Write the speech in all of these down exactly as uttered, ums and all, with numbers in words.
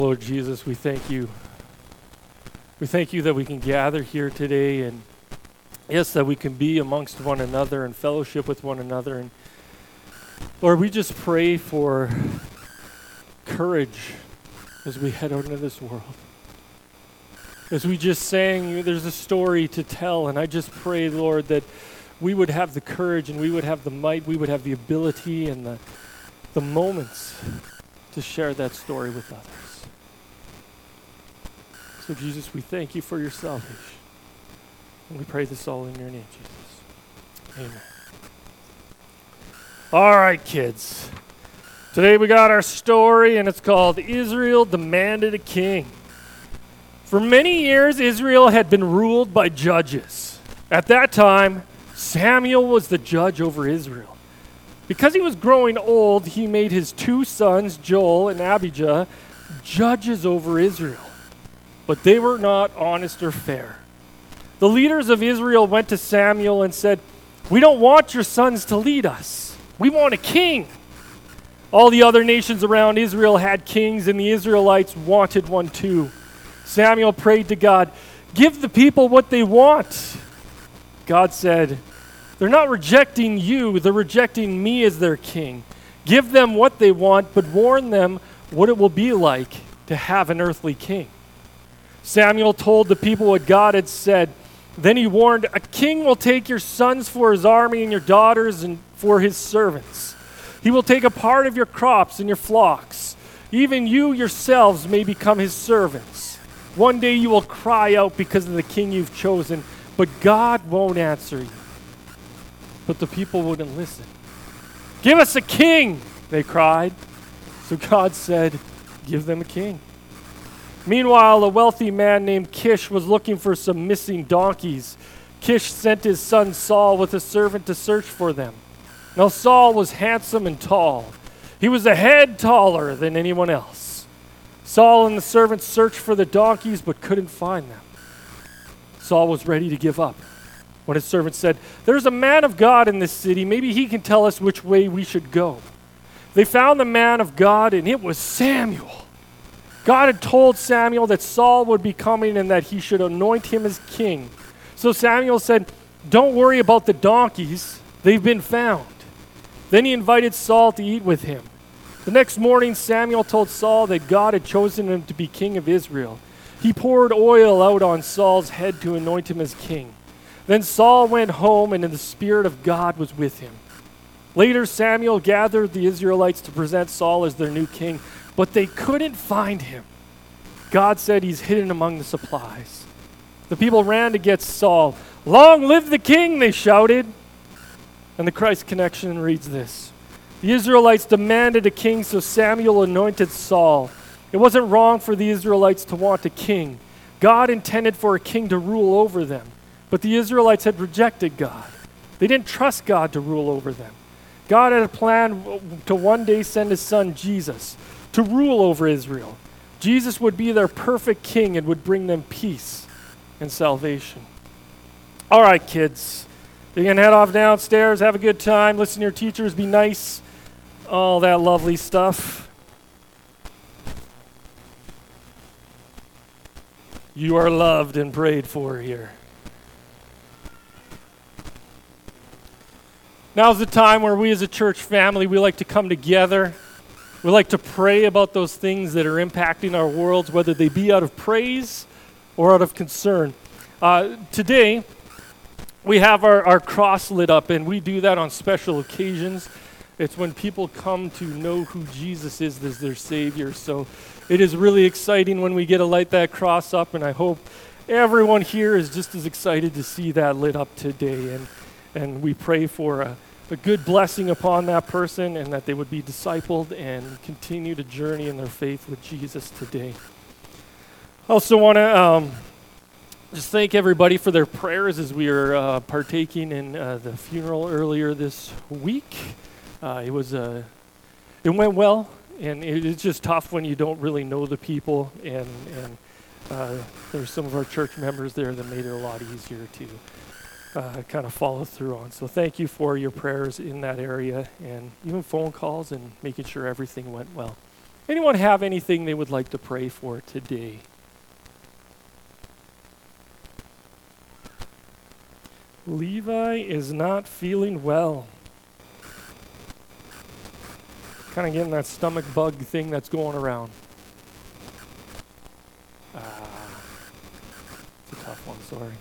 Lord Jesus, we thank you. We thank you that we can gather here today, and yes, that we can be amongst one another and fellowship with one another. And Lord, we just pray for courage as we head out into this world. As we just sang, there's a story to tell, and I just pray, Lord, that we would have the courage and we would have the might, we would have the ability and the, the moments to share that story with others. So Jesus, we thank you for your salvation. And we pray this all in your name, Jesus. Amen. All right, kids. Today we got our story, and it's called Israel Demanded a King. For many years, Israel had been ruled by judges. At that time, Samuel was the judge over Israel. Because he was growing old, he made his two sons, Joel and Abijah, judges over Israel. But they were not honest or fair. The leaders of Israel went to Samuel and said, "We don't want your sons to lead us. We want a king." All the other nations around Israel had kings, and the Israelites wanted one too. Samuel prayed to God, "Give the people what they want." God said, "They're not rejecting you, they're rejecting me as their king. Give them what they want, but warn them what it will be like to have an earthly king." Samuel told the people what God had said. Then he warned, "A king will take your sons for his army and your daughters and for his servants. He will take a part of your crops and your flocks. Even you yourselves may become his servants. One day you will cry out because of the king you've chosen, but God won't answer you." But the people wouldn't listen. "Give us a king," they cried. So God said, "Give them a king." Meanwhile, a wealthy man named Kish was looking for some missing donkeys. Kish sent his son Saul with a servant to search for them. Now Saul was handsome and tall. He was a head taller than anyone else. Saul and the servant searched for the donkeys but couldn't find them. Saul was ready to give up when his servant said, "There's a man of God in this city. Maybe he can tell us which way we should go." They found the man of God, and it was Samuel. God had told Samuel that Saul would be coming and that he should anoint him as king. So Samuel said, "Don't worry about the donkeys. They've been found." Then he invited Saul to eat with him. The next morning, Samuel told Saul that God had chosen him to be king of Israel. He poured oil out on Saul's head to anoint him as king. Then Saul went home, and the Spirit of God was with him. Later, Samuel gathered the Israelites to present Saul as their new king, but they couldn't find him. God said he's hidden among the supplies. The people ran to get Saul. "Long live the king," they shouted. And the Christ Connection reads this: "The Israelites demanded a king, so Samuel anointed Saul. It wasn't wrong for the Israelites to want a king. God intended for a king to rule over them, but the Israelites had rejected God. They didn't trust God to rule over them. God had a plan to one day send his son Jesus to rule over Israel. Jesus would be their perfect king and would bring them peace and salvation." All right, kids. You can head off downstairs, have a good time, listen to your teachers, be nice, all that lovely stuff. You are loved and prayed for here. Now's the time where we as a church family, we like to come together. We like to pray about those things that are impacting our worlds, whether they be out of praise or out of concern. Uh, today, we have our, our cross lit up, and we do that on special occasions. It's when people come to know who Jesus is as their Savior. So it is really exciting when we get to light that cross up, and I hope everyone here is just as excited to see that lit up today. And, and we pray for a a good blessing upon that person, and that they would be discipled and continue to journey in their faith with Jesus today. I also want to um, just thank everybody for their prayers as we are uh, partaking in uh, the funeral earlier this week. Uh, it was uh, it went well, and it, it's just tough when you don't really know the people, and and uh, there's some of our church members there that made it a lot easier to Uh, kind of follow through on. So thank you for your prayers in that area, and even phone calls and making sure everything went well. Anyone have anything they would like to pray for today? Levi is not feeling well. Kind of getting that stomach bug thing that's going around. Ah, it's a tough one, sorry.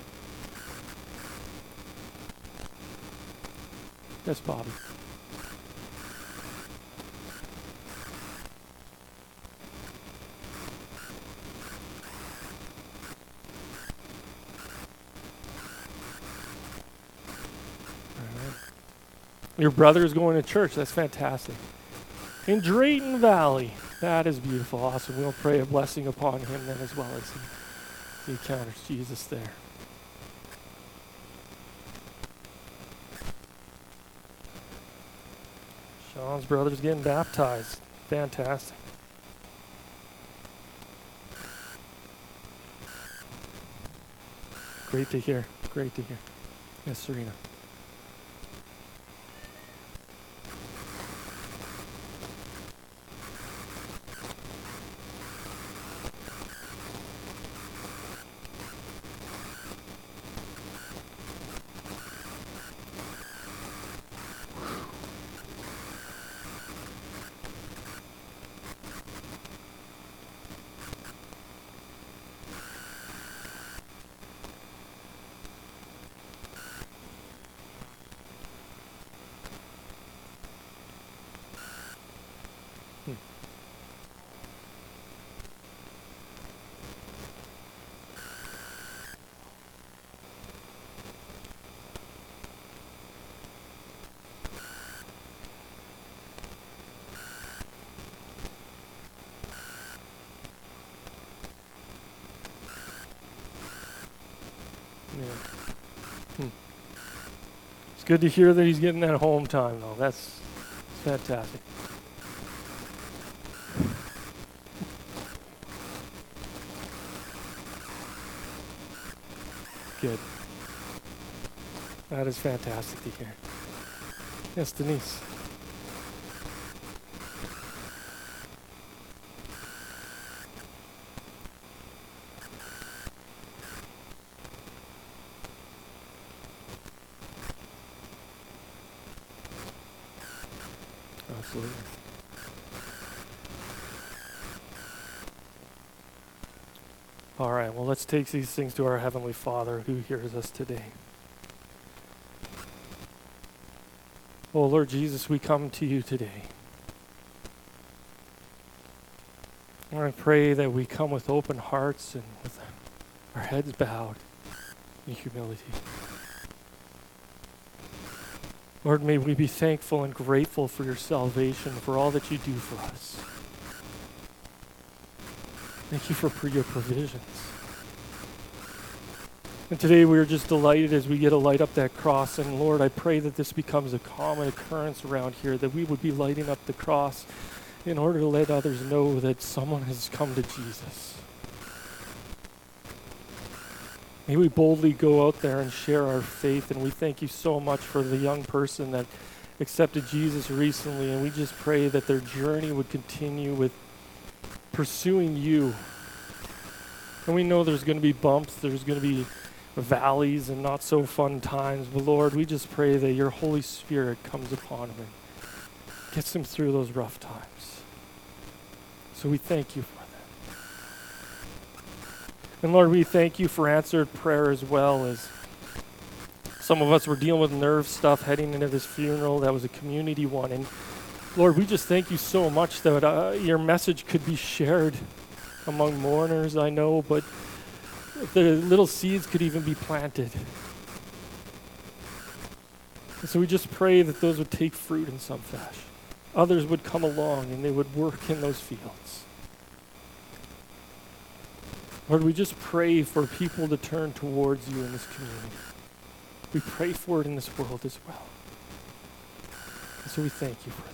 Yes, Bobby. Your brother is going to church. That's fantastic. In Drayton Valley. That is beautiful. Awesome. We'll pray a blessing upon him then as well as he, he encounters Jesus there. Sean's brother's getting baptized. Fantastic. Great to hear. Great to hear. Yes, Serena. Hmm. It's good to hear that he's getting that home time, though. That's, that's fantastic. Good. That is fantastic to hear. Yes, Denise. Absolutely. All right, well, let's take these things to our Heavenly Father who hears us today. Oh, Lord Jesus, we come to you today. Lord, I pray that we come with open hearts and with our heads bowed in humility. Lord, may we be thankful and grateful for your salvation, for all that you do for us. Thank you for your provisions. And today we are just delighted as we get to light up that cross. And Lord, I pray that this becomes a common occurrence around here, that we would be lighting up the cross in order to let others know that someone has come to Jesus. May we boldly go out there and share our faith. And we thank you so much for the young person that accepted Jesus recently. And we just pray that their journey would continue with pursuing you. And we know there's going to be bumps, there's going to be valleys and not so fun times. But Lord, we just pray that your Holy Spirit comes upon them and gets them through those rough times. So we thank you for that. And Lord, we thank you for answered prayer as well. As some of us were dealing with nerve stuff heading into this funeral. That was a community one. And Lord, we just thank you so much that uh, your message could be shared among mourners, I know, but the little seeds could even be planted. And so we just pray that those would take fruit in some fashion. Others would come along and they would work in those fields. Lord, we just pray for people to turn towards you in this community. We pray for it in this world as well. And so we thank you for that.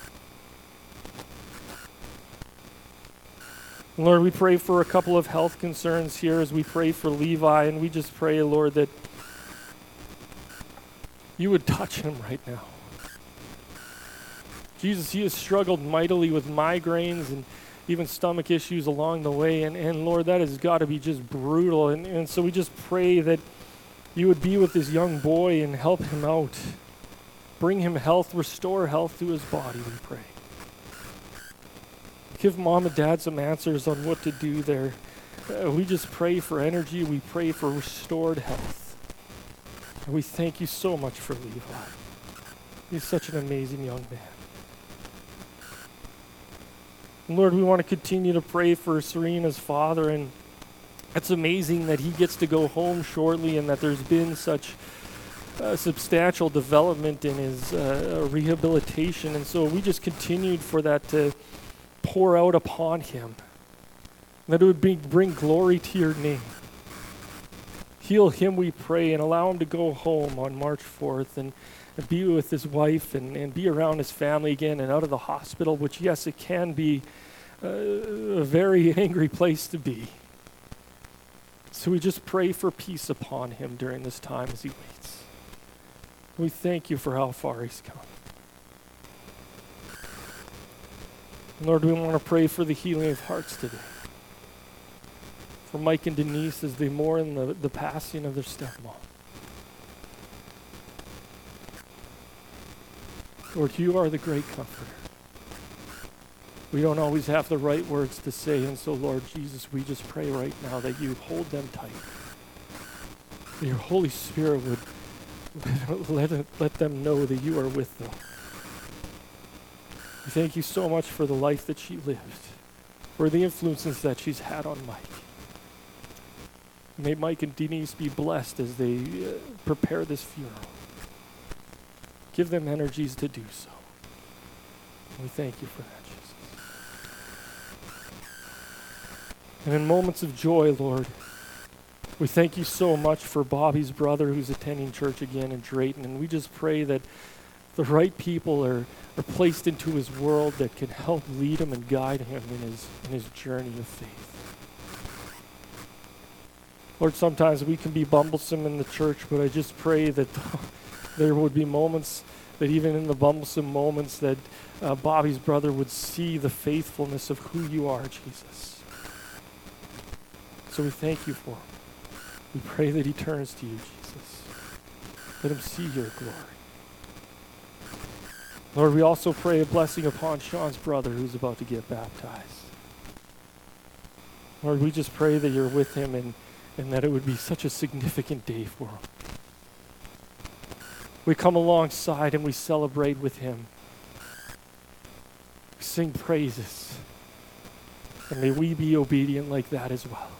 Lord, we pray for a couple of health concerns here as we pray for Levi, and we just pray, Lord, that you would touch him right now. Jesus, he has struggled mightily with migraines and even stomach issues along the way. And, and Lord, that has got to be just brutal. And, and so we just pray that you would be with this young boy and help him out. Bring him health, restore health to his body, we pray. Give mom and dad some answers on what to do there. Uh, we just pray for energy. We pray for restored health. And we thank you so much for Levi. He's such an amazing young man. And Lord, we want to continue to pray for Serena's father, and it's amazing that he gets to go home shortly and that there's been such uh, substantial development in his uh, rehabilitation. And so we just continued for that to pour out upon him, that it would be, bring glory to your name. Heal him, we pray, and allow him to go home on March fourth and, and be with his wife and, and be around his family again and out of the hospital, which, yes, it can be uh, a very angry place to be. So we just pray for peace upon him during this time as he waits. We thank you for how far he's come. Lord, we want to pray for the healing of hearts today. For Mike and Denise as they mourn the, the passing of their stepmom. Lord, you are the great comforter. We don't always have the right words to say, and so, Lord Jesus, we just pray right now that you hold them tight. That your Holy Spirit would let, let, let them know that you are with them. We thank you so much for the life that she lived, for the influences that she's had on Mike. May Mike and Denise be blessed as they uh, prepare this funeral. Give them energies to do so. And we thank you for that, Jesus. And in moments of joy, Lord, we thank you so much for Bobby's brother who's attending church again in Drayton. And we just pray that the right people are, are placed into his world that can help lead him and guide him in his, in his journey of faith. Lord, sometimes we can be bumblesome in the church, but I just pray that there would be moments that even in the bumblesome moments that uh, Bobby's brother would see the faithfulness of who you are, Jesus. So we thank you for him. We pray that he turns to you, Jesus. Let him see your glory. Lord, we also pray a blessing upon Sean's brother who's about to get baptized. Lord, we just pray that you're with him and, and that it would be such a significant day for him. We come alongside and we celebrate with him. We sing praises. And may we be obedient like that as well.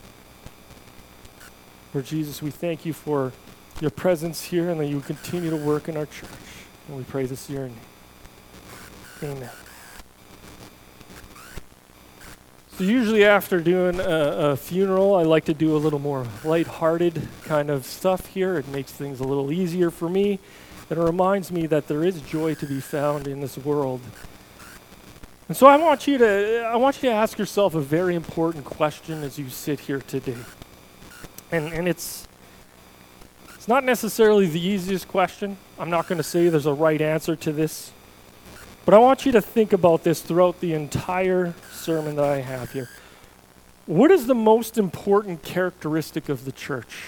Lord Jesus, we thank you for your presence here and that you continue to work in our church. And we pray this in your name. Amen. So usually after doing a, a funeral, I like to do a little more lighthearted kind of stuff here. It makes things a little easier for me. And it reminds me that there is joy to be found in this world. And so I want you to I want you to ask yourself a very important question as you sit here today. And and it's it's not necessarily the easiest question. I'm not going to say there's a right answer to this. But I want you to think about this throughout the entire sermon that I have here. What is the most important characteristic of the church?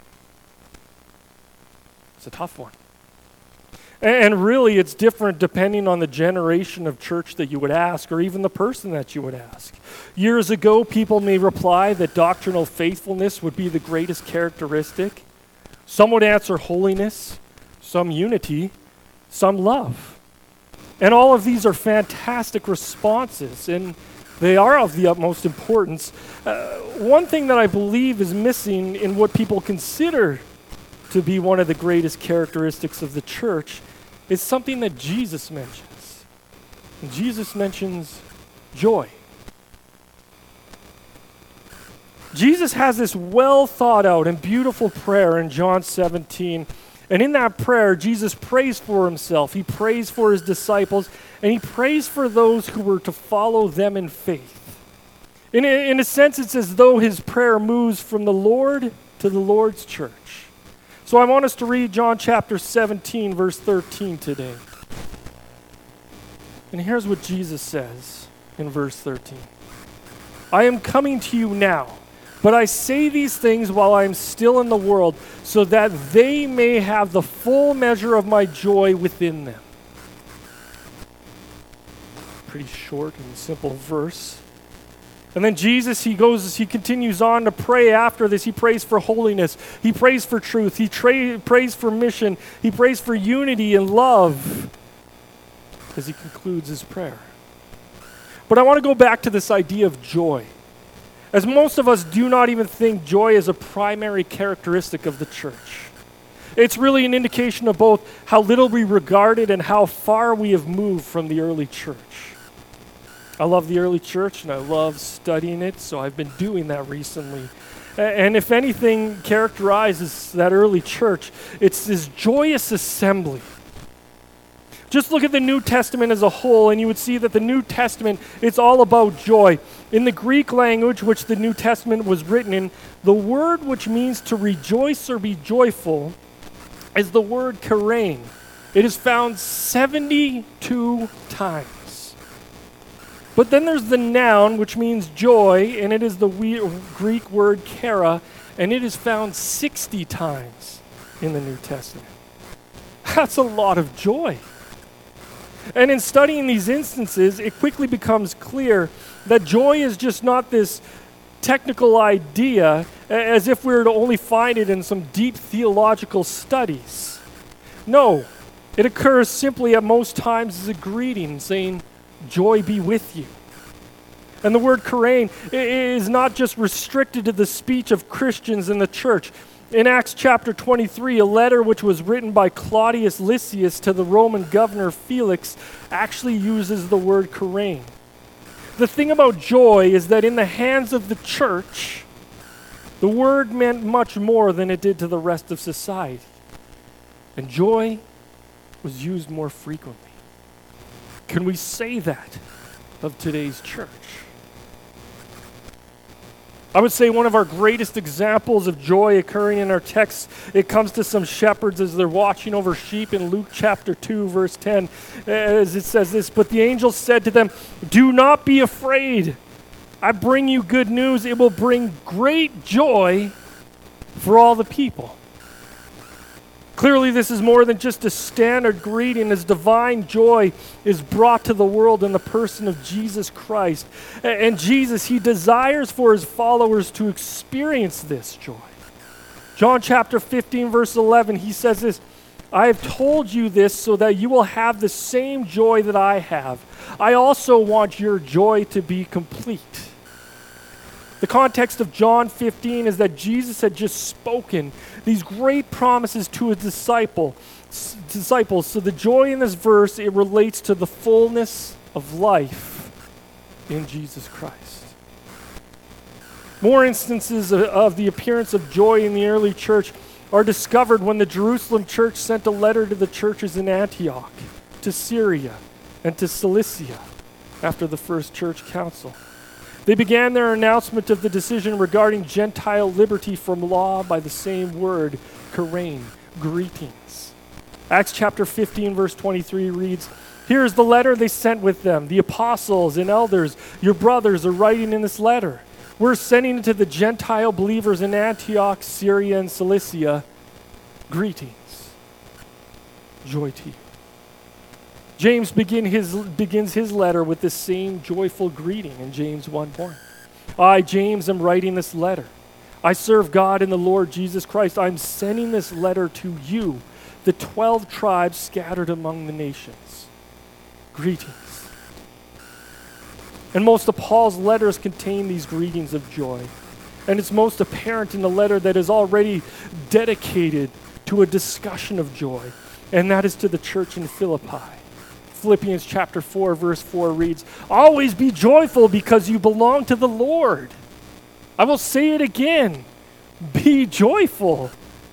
It's a tough one. And really, it's different depending on the generation of church that you would ask, or even the person that you would ask. Years ago, people may reply that doctrinal faithfulness would be the greatest characteristic. Some would answer holiness, some unity, some love. And all of these are fantastic responses, and they are of the utmost importance. Uh, one thing that I believe is missing in what people consider to be one of the greatest characteristics of the church is something that Jesus mentions. And Jesus mentions joy. Jesus has this well thought out and beautiful prayer in John seventeen. And in that prayer, Jesus prays for himself. He prays for his disciples, and he prays for those who were to follow them in faith. In a, in a sense, it's as though his prayer moves from the Lord to the Lord's church. So I want us to read John chapter seventeen, verse thirteen today. And here's what Jesus says in verse thirteen. I am coming to you now, but I say these things while I am still in the world, so that they may have the full measure of my joy within them. Pretty short and simple verse. And then Jesus, he goes, he continues on to pray after this. He prays for holiness. He prays for truth. He tra- prays for mission. He prays for unity and love as he concludes his prayer. But I want to go back to this idea of joy. As most of us do not even think joy is a primary characteristic of the church. It's really an indication of both how little we regard it and how far we have moved from the early church. I love the early church and I love studying it, so I've been doing that recently. And if anything characterizes that early church, it's this joyous assembly. Just look at the New Testament as a whole, and you would see that the New Testament, it's all about joy. In the Greek language, which the New Testament was written in, the word which means to rejoice or be joyful is the word chairein. It is found seventy-two times. But then there's the noun, which means joy, and it is the we- Greek word chara, and it is found sixty times in the New Testament. That's a lot of joy. And in studying these instances, it quickly becomes clear that joy is just not this technical idea as if we were to only find it in some deep theological studies. No, it occurs simply at most times as a greeting saying, joy be with you. And the word chairein is not just restricted to the speech of Christians in the church. In Acts chapter twenty-three, a letter which was written by Claudius Lysias to the Roman governor Felix actually uses the word chairein. The thing about joy is that in the hands of the church, the word meant much more than it did to the rest of society. And joy was used more frequently. Can we say that of today's church? I would say one of our greatest examples of joy occurring in our text, it comes to some shepherds as they're watching over sheep in Luke chapter two, verse ten, as it says this, but the angel said to them, do not be afraid. I bring you good news. It will bring great joy for all the people. Clearly, this is more than just a standard greeting, as divine joy is brought to the world in the person of Jesus Christ. And Jesus, he desires for his followers to experience this joy. John chapter fifteen, verse eleven, he says this, I have told you this so that you will have the same joy that I have. I also want your joy to be complete. The context of John fifteen is that Jesus had just spoken these great promises to his disciple, s- disciples. So the joy in this verse, it relates to the fullness of life in Jesus Christ. More instances of, of the appearance of joy in the early church are discovered when the Jerusalem church sent a letter to the churches in Antioch, to Syria, and to Cilicia after the first church council. They began their announcement of the decision regarding Gentile liberty from law by the same word, chairein, greetings. Acts chapter fifteen, verse twenty-three reads, here is the letter they sent with them. The apostles and elders, your brothers, are writing in this letter. We're sending it to the Gentile believers in Antioch, Syria, and Cilicia. Greetings. Joy to you. James begin his, begins his letter with the same joyful greeting in James one one. I, James, am writing this letter. I serve God and the Lord Jesus Christ. I'm sending this letter to you, the twelve tribes scattered among the nations. Greetings. And most of Paul's letters contain these greetings of joy. And it's most apparent in the letter that is already dedicated to a discussion of joy, and that is to the church in Philippi. Philippians chapter four, verse four reads, always be joyful because you belong to the Lord. I will say it again, be joyful.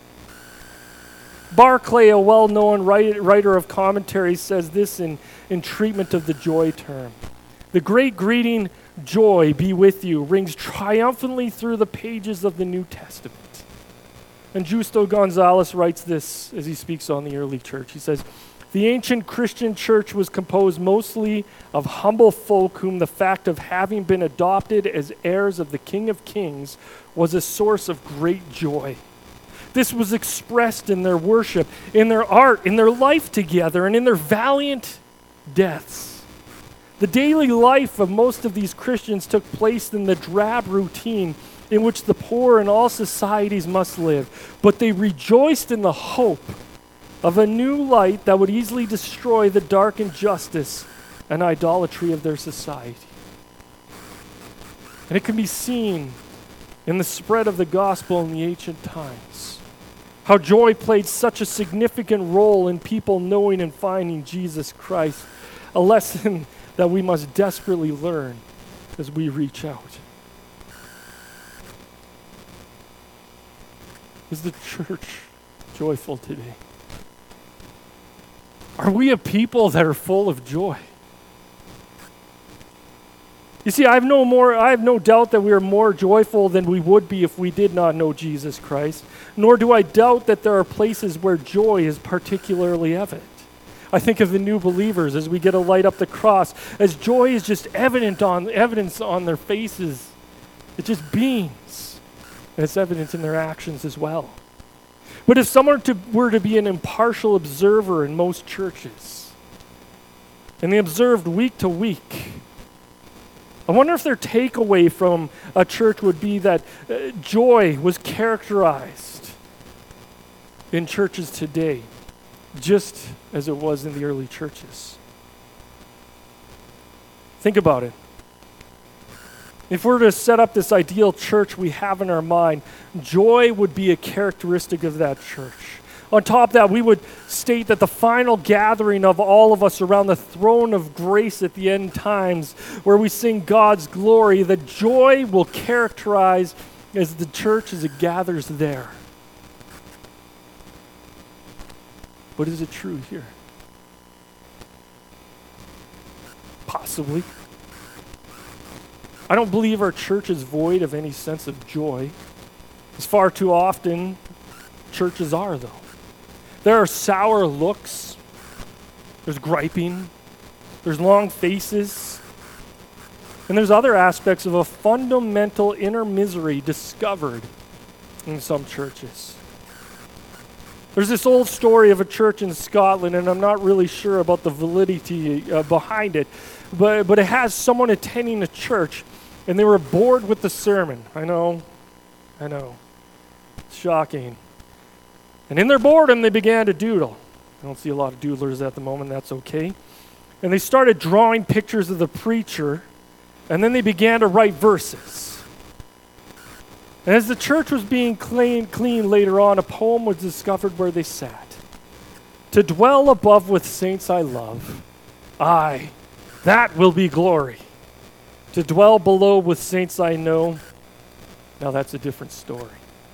Barclay, a well-known write, writer of commentaries, says this in, in treatment of the joy term. The great greeting, joy be with you, rings triumphantly through the pages of the New Testament. And Justo Gonzalez writes this as he speaks on the early church. He says, The ancient Christian church was composed mostly of humble folk whom the fact of having been adopted as heirs of the King of Kings was a source of great joy. This was expressed in their worship, in their art, in their life together, and in their valiant deaths. The daily life of most of these Christians took place in the drab routine in which the poor in all societies must live, but they rejoiced in the hope of a new light that would easily destroy the dark injustice and idolatry of their society. And it can be seen in the spread of the gospel in the ancient times, how joy played such a significant role in people knowing and finding Jesus Christ, a lesson that we must desperately learn as we reach out. Is the church joyful today? Are we a people that are full of joy? You see, I have no more I have no doubt that we are more joyful than we would be if we did not know Jesus Christ, nor do I doubt that there are places where joy is particularly evident. I think of the new believers as we get to light up the cross, as joy is just evident on evidence on their faces. It just beams. And it's evident in their actions as well. But if someone to, were to be an impartial observer in most churches, and they observed week to week, I wonder if their takeaway from a church would be that uh, joy was characterized in churches today, just as it was in the early churches. Think about it. If we were to set up this ideal church we have in our mind, joy would be a characteristic of that church. On top of that, we would state that the final gathering of all of us around the throne of grace at the end times, where we sing God's glory, the joy will characterize as the church as it gathers there. But is it true here? Possibly. I don't believe our church is void of any sense of joy. As far too often, churches are, though. There are sour looks. There's griping. There's long faces. And there's other aspects of a fundamental inner misery discovered in some churches. There's this old story of a church in Scotland, and I'm not really sure about the validity uh, behind it, but, but it has someone attending a church, and they were bored with the sermon. I know, I know. It's shocking. And in their boredom, they began to doodle. I don't see a lot of doodlers at the moment, that's okay. And they started drawing pictures of the preacher, and then they began to write verses. And as the church was being cleaned clean later on, a poem was discovered where they sat. To dwell above with saints I love, aye, that will be glory. To dwell below with saints I know, now that's a different story.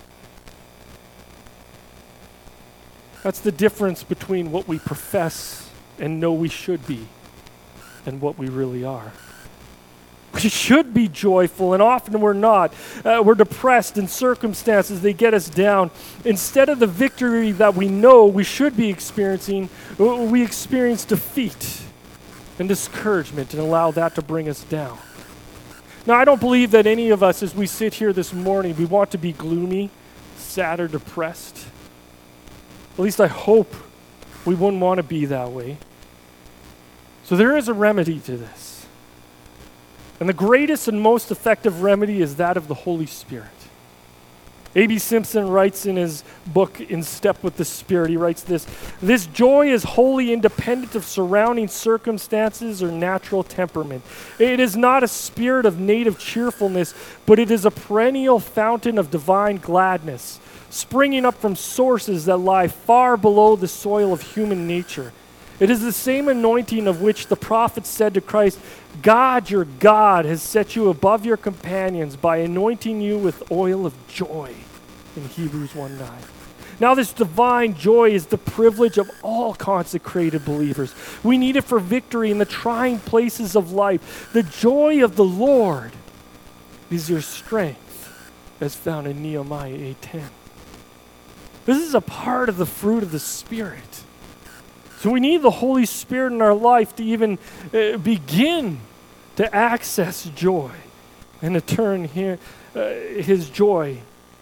That's the difference between what we profess and know we should be and what we really are. We should be joyful, and often we're not. Uh, we're depressed in circumstances, they get us down. Instead of the victory that we know we should be experiencing, we experience defeat and discouragement and allow that to bring us down. Now, I don't believe that any of us, as we sit here this morning, we want to be gloomy, sad, or depressed. At least I hope we wouldn't want to be that way. So there is a remedy to this. And the greatest and most effective remedy is that of the Holy Spirit. A B Simpson writes in his book, In Step with the Spirit, he writes this: "This joy is wholly independent of surrounding circumstances or natural temperament. It is not a spirit of native cheerfulness, but it is a perennial fountain of divine gladness, springing up from sources that lie far below the soil of human nature. It is the same anointing of which the prophet said to Christ, 'God, your God, has set you above your companions by anointing you with oil of joy,' in Hebrews one nine. Now this divine joy is the privilege of all consecrated believers. We need it for victory in the trying places of life. The joy of the Lord is your strength, as found in Nehemiah eight ten. This is a part of the fruit of the Spirit. So we need the Holy Spirit in our life to even uh, begin to access joy and to turn here, uh, his joy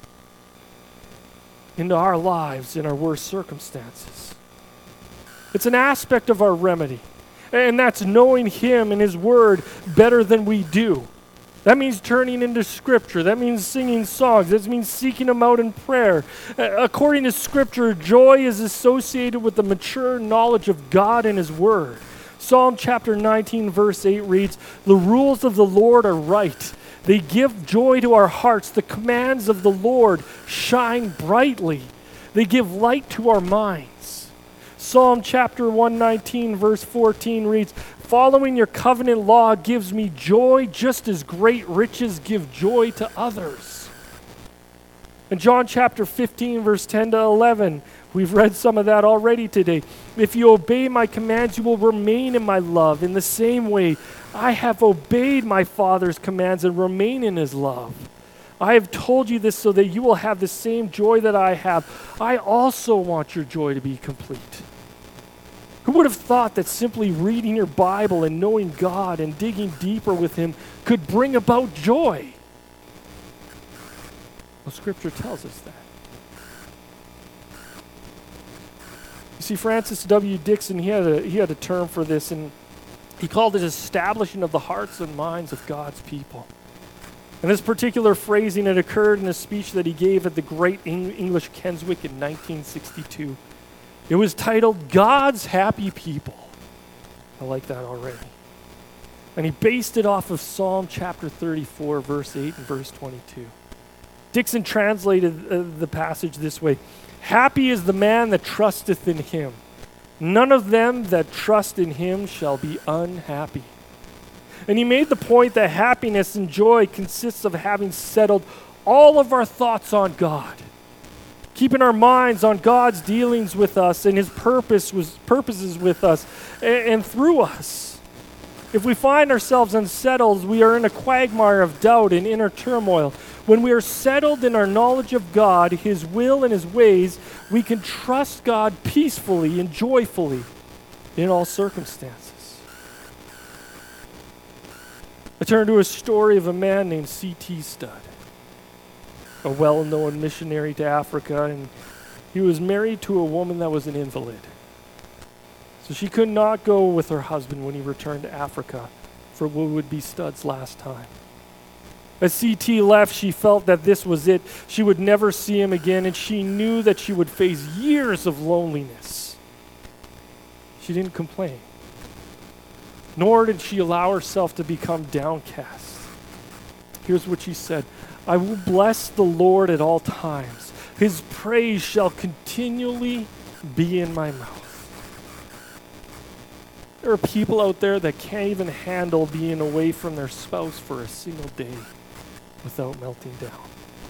into our lives in our worst circumstances. It's an aspect of our remedy, and that's knowing him and his word better than we do. That means turning into Scripture. That means singing songs. That means seeking him out in prayer. Uh, according to Scripture, joy is associated with the mature knowledge of God and his word. Psalm chapter nineteen, verse eight reads, "The rules of the Lord are right. They give joy to our hearts. The commands of the Lord shine brightly. They give light to our minds." Psalm chapter one nineteen, verse fourteen reads, "Following your covenant law gives me joy, just as great riches give joy to others." In John chapter fifteen, verse ten to eleven, we've read some of that already today. "If you obey my commands, you will remain in my love. In the same way, I have obeyed my Father's commands and remain in his love. I have told you this so that you will have the same joy that I have. I also want your joy to be complete." Who would have thought that simply reading your Bible and knowing God and digging deeper with him could bring about joy? Well, Scripture tells us that. You see, Francis W. Dixon, he had a, he had a term for this, and he called it establishing of the hearts and minds of God's people. And this particular phrasing had occurred in a speech that he gave at the Great Eng- English Keswick in nineteen sixty-two. It was titled, "God's Happy People." I like that already. And he based it off of Psalm chapter thirty-four, verse eight and verse twenty-two. Dixon translated uh, the passage this way: "Happy is the man that trusteth in him. None of them that trust in him shall be unhappy." And he made the point that happiness and joy consists of having settled all of our thoughts on God, keeping our minds on God's dealings with us and his purpose was, purposes with us and, and through us. If we find ourselves unsettled, we are in a quagmire of doubt and inner turmoil. When we are settled in our knowledge of God, his will and his ways, we can trust God peacefully and joyfully in all circumstances. I turn to a story of a man named C T Studd, a well-known missionary to Africa, and he was married to a woman that was an invalid. So she could not go with her husband when he returned to Africa for what would be Studd's last time. As C T left, she felt that this was it. She would never see him again, and she knew that she would face years of loneliness. She didn't complain, nor did she allow herself to become downcast. Here's what she said: "I will bless the Lord at all times. His praise shall continually be in my mouth." There are people out there that can't even handle being away from their spouse for a single day without melting down.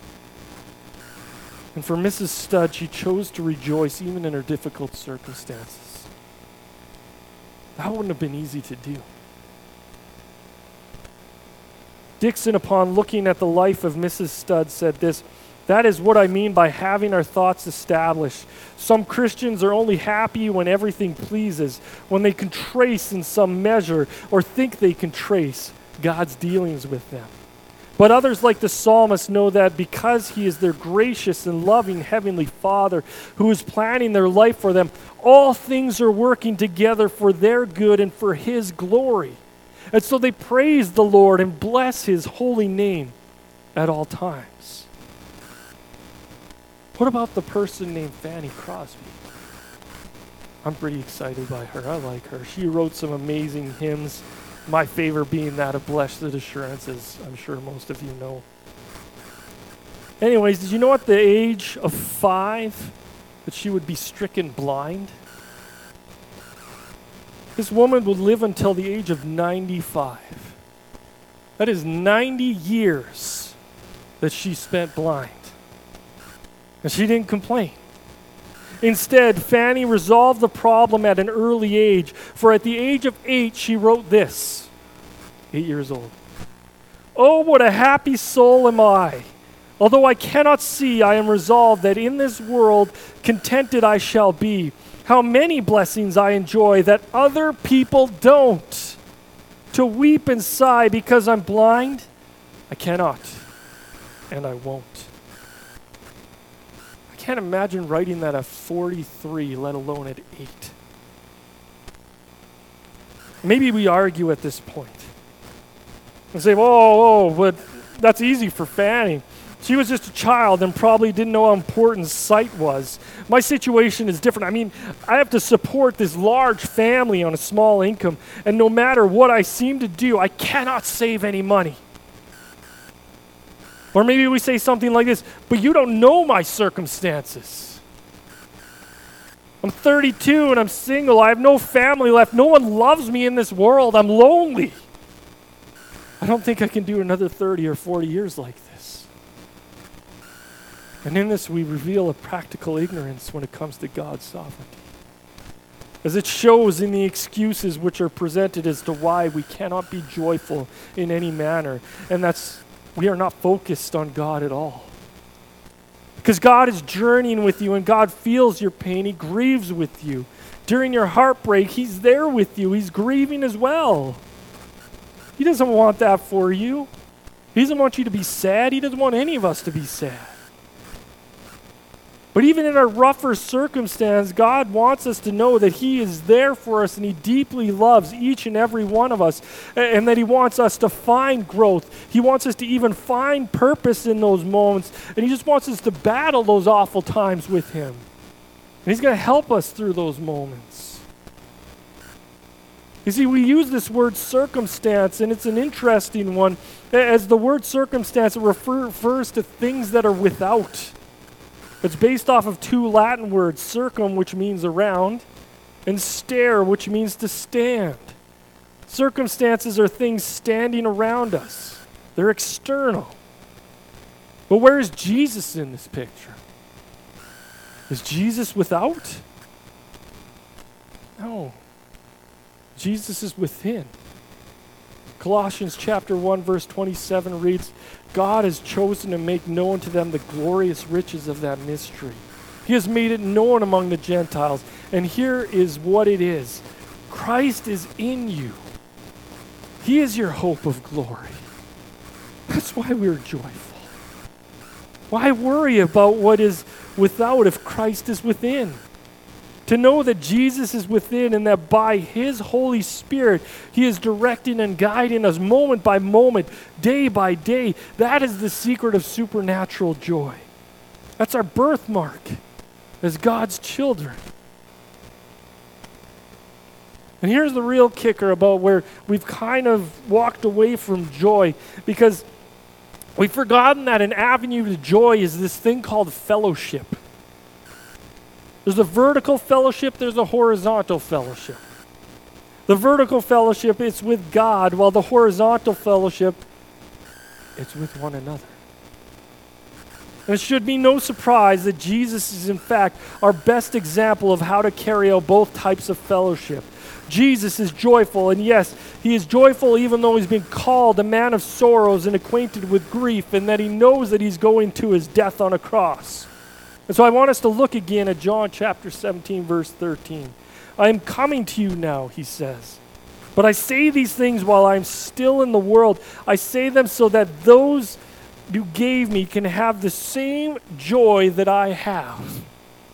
And for Missus Studd, she chose to rejoice even in her difficult circumstances. That wouldn't have been easy to do. Dixon, upon looking at the life of Missus Studd, said this: "That is what I mean by having our thoughts established. Some Christians are only happy when everything pleases, when they can trace in some measure or think they can trace God's dealings with them. But others, like the psalmist, know that because he is their gracious and loving heavenly Father who is planning their life for them, all things are working together for their good and for his glory. And so they praise the Lord and bless his holy name at all times." What about the person named Fanny Crosby? I'm pretty excited by her. I like her. She wrote some amazing hymns, my favorite being that of Blessed Assurance, as I'm sure most of you know. Anyways, did you know at the age of five that she would be stricken blind? This woman would live until the age of ninety-five. That is ninety years that she spent blind. And she didn't complain. Instead, Fanny resolved the problem at an early age, for at the age of eight, she wrote this, eight years old. "Oh, what a happy soul am I! Although I cannot see, I am resolved that in this world contented I shall be, how many blessings I enjoy that other people don't. To weep and sigh because I'm blind, I cannot, and I won't. I can't imagine writing that at forty-three, let alone at eight. Maybe we argue at this point and say, whoa, whoa, but that's easy for Fanny. She was just a child and probably didn't know how important sight was. My situation is different. I mean, I have to support this large family on a small income, and no matter what I seem to do, I cannot save any money. Or maybe we say something like this, but you don't know my circumstances. I'm thirty-two and I'm single. I have no family left. No one loves me in this world. I'm lonely. I don't think I can do another thirty or forty years like this. And in this, we reveal a practical ignorance when it comes to God's sovereignty, as it shows in the excuses which are presented as to why we cannot be joyful in any manner. And that's, we are not focused on God at all. Because God is journeying with you, and God feels your pain. He grieves with you. During your heartbreak, He's there with you. He's grieving as well. He doesn't want that for you. He doesn't want you to be sad. He doesn't want any of us to be sad. But even in our rougher circumstance, God wants us to know that He is there for us, and He deeply loves each and every one of us, and that He wants us to find growth. He wants us to even find purpose in those moments, and He just wants us to battle those awful times with Him. And He's going to help us through those moments. You see, we use this word circumstance, and it's an interesting one. As the word circumstance, it refer, refers to things that are without. It's based off of two Latin words, circum, which means around, and stare, which means to stand. Circumstances are things standing around us. They're external. But where is Jesus in this picture? Is Jesus without? No. Jesus is within. Colossians chapter one, verse twenty-seven reads, God has chosen to make known to them the glorious riches of that mystery. He has made it known among the Gentiles. And here is what it is. Christ is in you. He is your hope of glory. That's why we're joyful. Why worry about what is without if Christ is within? To know that Jesus is within, and that by His Holy Spirit, He is directing and guiding us moment by moment, day by day. That is the secret of supernatural joy. That's our birthmark as God's children. And here's the real kicker about where we've kind of walked away from joy, because we've forgotten that an avenue to joy is this thing called fellowship. There's a vertical fellowship, there's a horizontal fellowship. The vertical fellowship, it's with God, while the horizontal fellowship, it's with one another. And it should be no surprise that Jesus is in fact our best example of how to carry out both types of fellowship. Jesus is joyful, and yes, He is joyful even though He's been called a man of sorrows and acquainted with grief, and that He knows that He's going to His death on a cross. And so I want us to look again at John chapter seventeen, verse thirteen. I am coming to you now, He says. But I say these things while I am still in the world. I say them so that those you gave me can have the same joy that I have.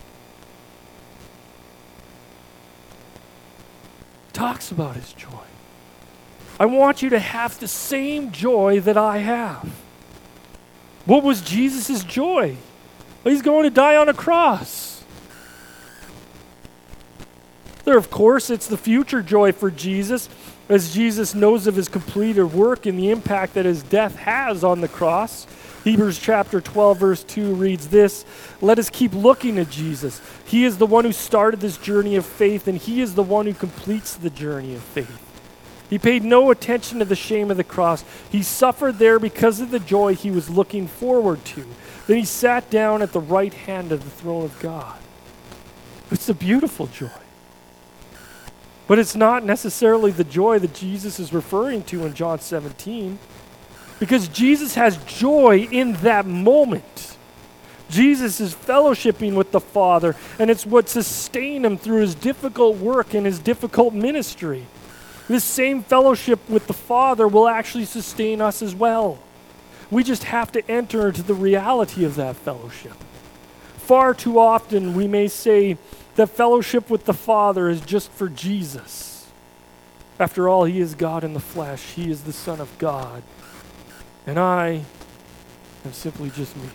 Talks about His joy. I want you to have the same joy that I have. What was Jesus' joy? He's going to die on a cross. There, of course, it's the future joy for Jesus, as Jesus knows of His completed work and the impact that His death has on the cross. Hebrews chapter twelve, verse two reads this, let us keep looking at Jesus. He is the one who started this journey of faith, and He is the one who completes the journey of faith. He paid no attention to the shame of the cross. He suffered there because of the joy He was looking forward to. Then He sat down at the right hand of the throne of God. It's a beautiful joy. But it's not necessarily the joy that Jesus is referring to in John seventeen. Because Jesus has joy in that moment. Jesus is fellowshipping with the Father, and it's what sustained him through his difficult work and his difficult ministry. This same fellowship with the Father will actually sustain us as well. We just have to enter into the reality of that fellowship. Far too often we may say that fellowship with the Father is just for Jesus. After all, he is God in the flesh. He is the Son of God. And I am simply just me.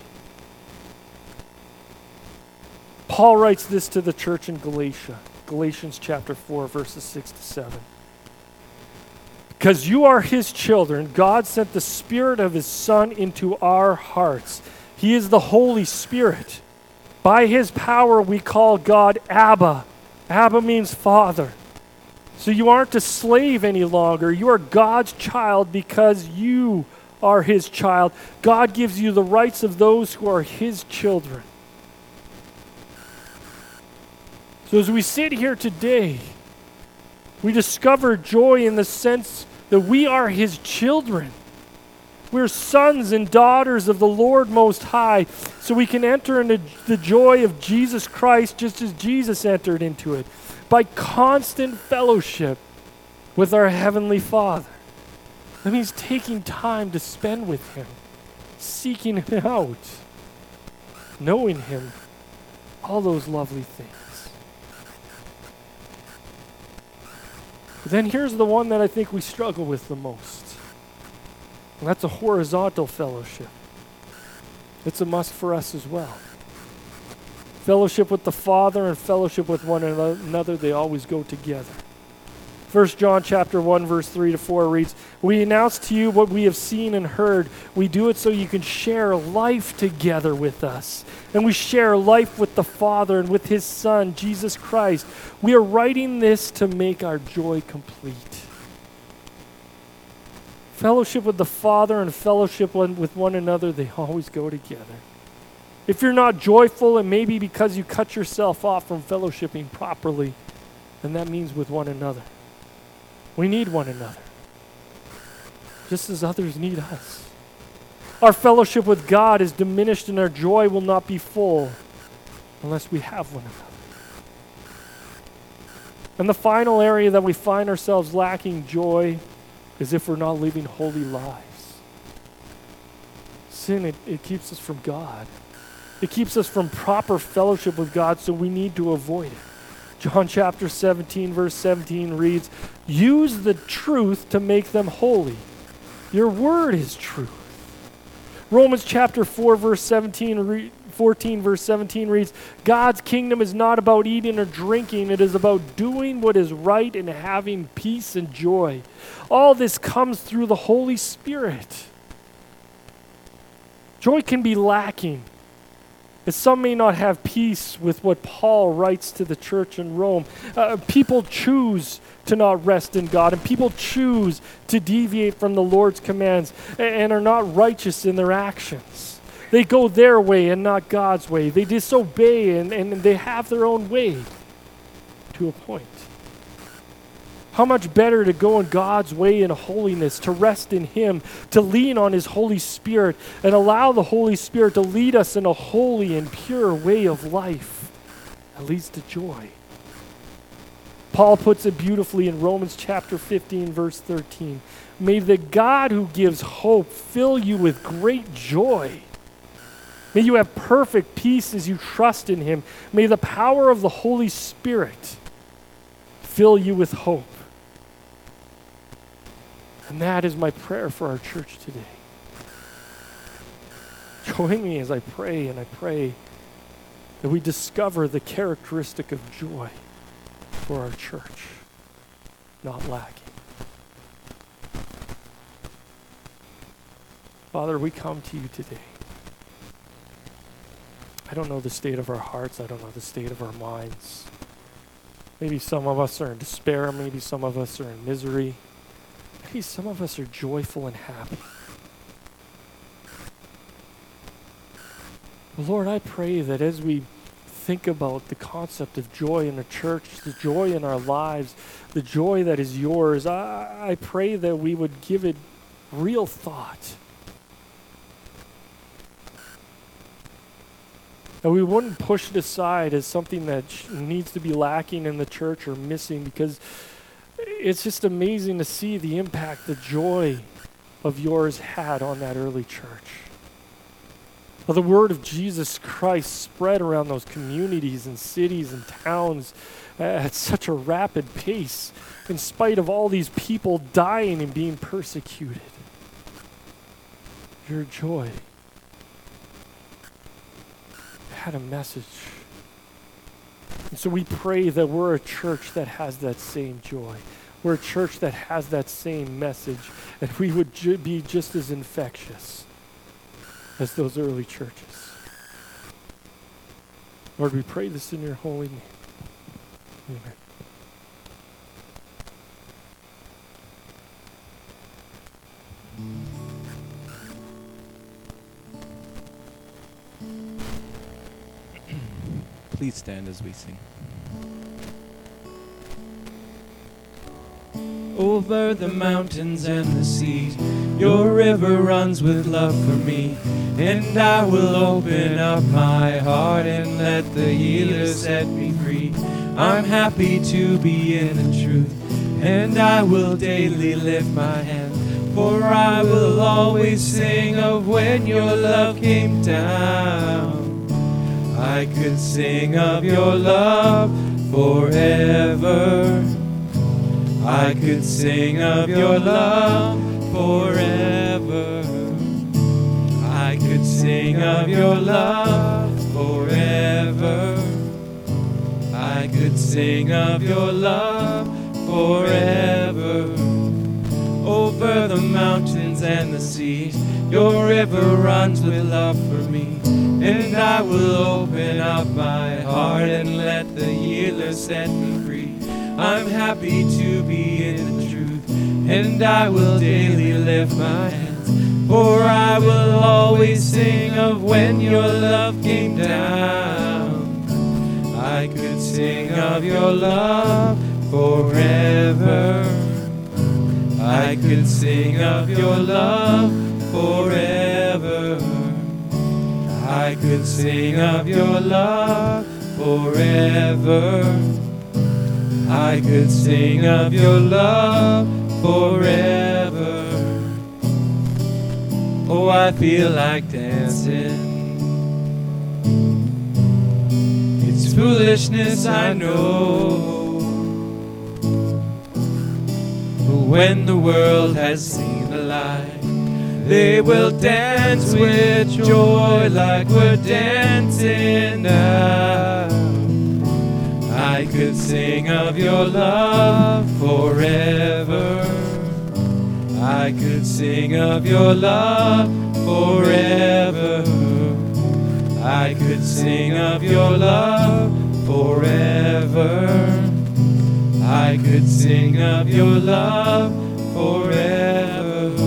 Paul writes this to the church in Galatia, Galatians chapter four, verses six to seven. Because you are his children, God sent the Spirit of his Son into our hearts. He is the Holy Spirit. By his power we call God Abba. Abba means Father. So you aren't a slave any longer. You are God's child because you are his child. God gives you the rights of those who are his children. So as we sit here today, we discover joy in the sense that we are his children. We're sons and daughters of the Lord Most High, so we can enter into the joy of Jesus Christ just as Jesus entered into it, by constant fellowship with our Heavenly Father. That means taking time to spend with him, seeking him out, knowing him, all those lovely things. But then here's the one that I think we struggle with the most. And that's a horizontal fellowship. It's a must for us as well. Fellowship with the Father and fellowship with one another, they always go together. First John chapter one, verse three to four reads, "We announce to you what we have seen and heard. We do it so you can share life together with us. And we share life with the Father and with his Son, Jesus Christ. We are writing this to make our joy complete." Fellowship with the Father and fellowship with one another, they always go together. If you're not joyful, it may be because you cut yourself off from fellowshipping properly, and that means with one another. We need one another, just as others need us. Our fellowship with God is diminished and our joy will not be full unless we have one another. And the final area that we find ourselves lacking joy is if we're not living holy lives. Sin, it, it keeps us from God. It keeps us from proper fellowship with God, so we need to avoid it. John chapter seventeen, verse seventeen reads, "Use the truth to make them holy. Your word is truth." Romans chapter four, verse seventeen, re- fourteen, verse seventeen reads, "God's kingdom is not about eating or drinking. It is about doing what is right and having peace and joy." All this comes through the Holy Spirit. Joy can be lacking, as some may not have peace with what Paul writes to the church in Rome. Uh, people choose to not rest in God, and people choose to deviate from the Lord's commands and, and are not righteous in their actions. They go their way and not God's way. They disobey and, and they have their own way to a point. How much better to go in God's way in holiness, to rest in him, to lean on his Holy Spirit, and allow the Holy Spirit to lead us in a holy and pure way of life that leads to joy. Paul puts it beautifully in Romans chapter fifteen, verse thirteen. "May the God who gives hope fill you with great joy. May you have perfect peace as you trust in him. May the power of the Holy Spirit fill you with hope." And that is my prayer for our church today. Join me as I pray, and I pray that we discover the characteristic of joy for our church, not lacking. Father, we come to you today. I don't know the state of our hearts. I don't know the state of our minds. Maybe some of us are in despair. Maybe some of us are in misery. Maybe some of us are joyful and happy. But Lord, I pray that as we think about the concept of joy in the church, the joy in our lives, the joy that is yours, I, I pray that we would give it real thought. that we wouldn't push it aside as something that sh- needs to be lacking in the church or missing, because it's just amazing to see the impact, the joy of yours had on that early church. Well, the word of Jesus Christ spread around those communities and cities and towns at such a rapid pace, in spite of all these people dying and being persecuted. Your joy had a message. And so we pray that we're a church that has that same joy. We're a church that has that same message, and we would ju- be just as infectious as those early churches. Lord, we pray this in your holy name. Amen. Please stand as we sing. Over the mountains and the seas, your river runs with love for me. And I will open up my heart and let the healer set me free. I'm happy to be in the truth, and I will daily lift my hand. For I will always sing of when your love came down. I could sing of your love forever. I could sing of your love forever. I could sing of your love forever. I could sing of your love forever. Over the mountains and the seas, your river runs with love for me. And I will open up my heart and let the healer set me free. I'm happy to be in the truth, and I will daily lift my hands. For I will always sing of when your love came down. I could sing of your love forever. I could sing of your love forever. I could sing of your love forever. I could sing of your love forever. Oh, I feel like dancing. It's foolishness, I know. But when the world has seen the light, they will dance with joy like we're dancing now. I could sing of your love forever. I could sing of your love forever. I could sing of your love forever. I could sing of your love forever.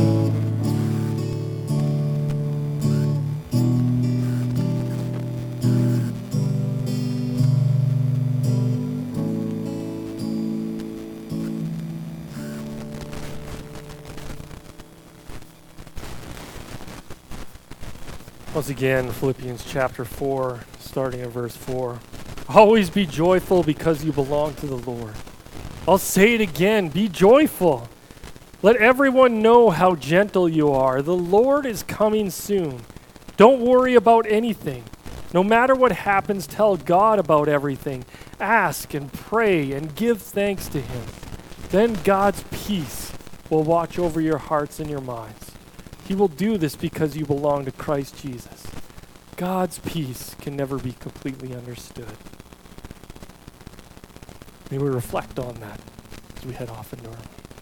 Once again, Philippians chapter four, starting at verse four. Always be joyful because you belong to the Lord. I'll say it again, be joyful. Let everyone know how gentle you are. The Lord is coming soon. Don't worry about anything. No matter what happens, tell God about everything. Ask and pray and give thanks to Him. Then God's peace will watch over your hearts and your minds. He will do this because you belong to Christ Jesus. God's peace can never be completely understood. May we reflect on that as we head off into our week.